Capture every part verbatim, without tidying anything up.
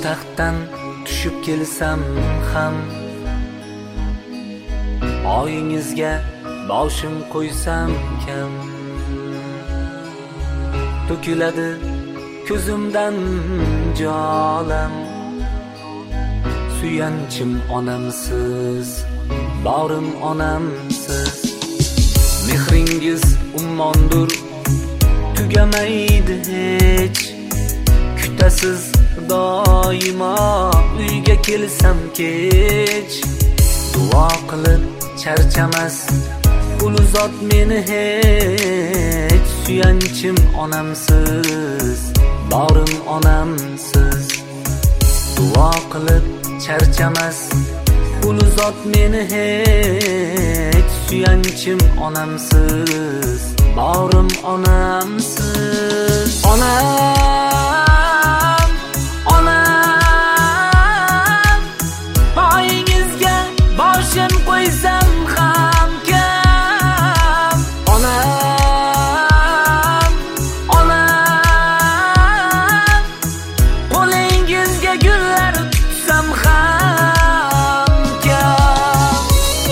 taxtdan tushib kelsam ham, oyingizga boshim qo'ysam kam, to'kiladi ko'zimdan jolam. Suyanchim onamsiz, borim onamsiz. Mehringiz ummondur, tugamaydi hech. Kutasiz doimo uyga kelsam kech. Duo qilib charchamas ulu zot meni hech. Suyanchim onamsiz, borim onamsiz. Duo qilib charchamas ulu zot meni hech. Suyanchim onamsiz, borim onamsiz. Onam, onam, oyingizga boshim qo'ysam ham kam. Onam, onam, qo'lingizga gullar tutsam ham kam.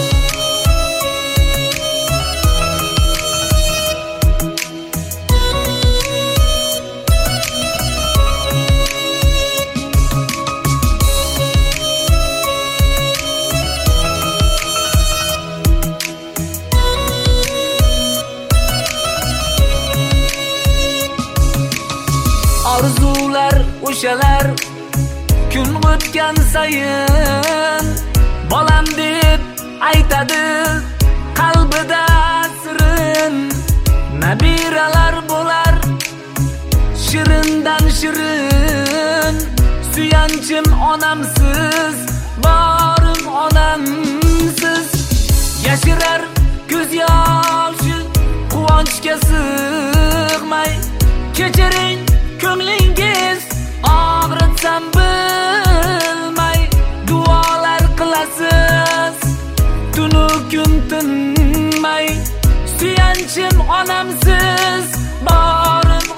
Orzular o'shalar kun o'tgan sayin, bolam deb aytadi qalbida sirin. Nabiralar bo'lar shirindan shirin. Suyanchim onamsiz, borim onamsiz. Yashirar ko'z yoshi quvonchga sig'may. Kechiring ko'nglingiz og'ritsam bilmay. Duolar qilasiz tunu kun tinmay. Suyanchim onamsiz, borim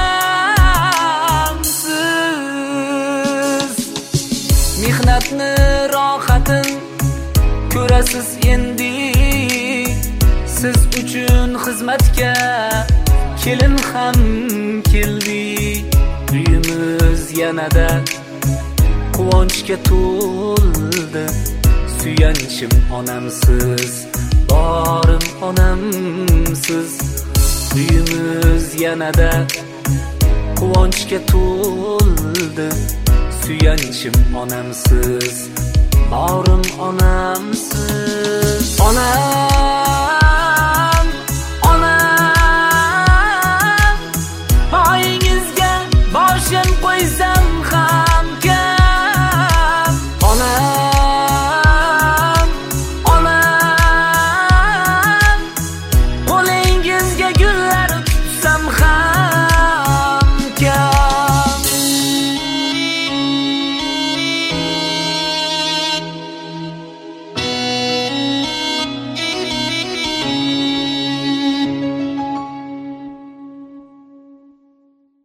onamsiz. Mehnatni rohatin ko'rasiz endi. Siz uchun xizmatga kelin ham keldi. Uyimiz yanada quvonchga to'ldi. Suyanchim onamsiz, borim onamsiz. Uyimiz yanada quvonchga to'ldi. Suyanchim onamsiz, borim onamsiz.